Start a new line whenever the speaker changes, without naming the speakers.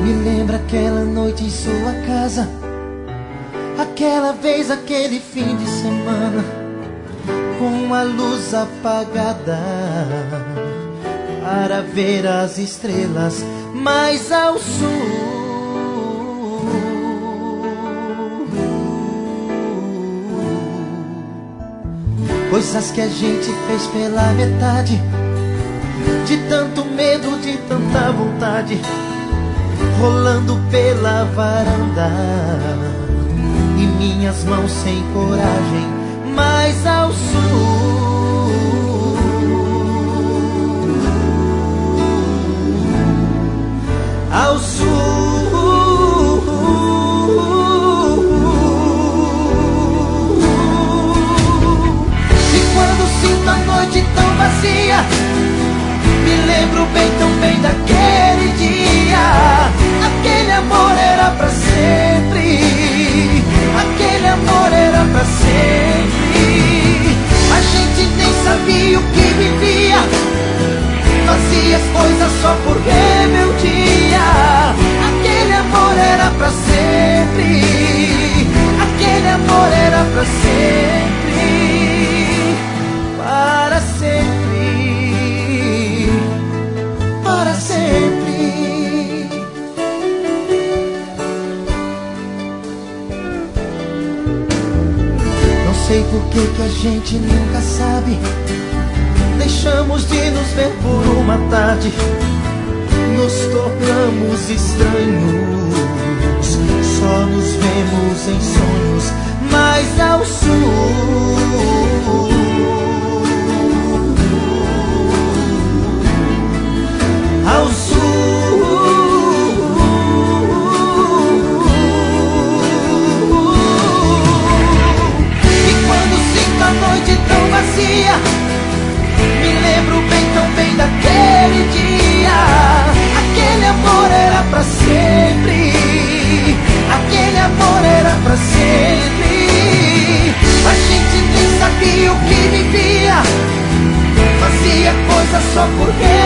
Me lembra aquela noite em sua casa, aquela vez, aquele fim de semana, com a luz apagada, para ver as estrelas mais ao sul. Coisas que a gente fez pela metade, de tanto medo, de tanta vontade, rolando pela varanda, e minhas mãos sem coragem, mais ao sul. Ao sul. E quando sinto a noite tão vazia, me lembro bem, tão bem daquele dia. Aquele amor era pra sempre, aquele amor era pra sempre. A gente nem sabia o que vivia, fazia as coisas só por rebeldia. Aquele amor era pra sempre, aquele amor era pra sempre, para sempre, para sempre. Não sei por que a gente nunca sabe, deixamos de nos ver por uma tarde, nos tornamos estranhos, só nos vemos em sonhos, mais ao sul. Ao sul. E quando sinto a noite tão vazia, me lembro bem, tão bem daquele dia. Aquele amor era pra sempre, aquele amor era pra sempre. A gente nem sabia o que vivia, fazia coisas só por quê.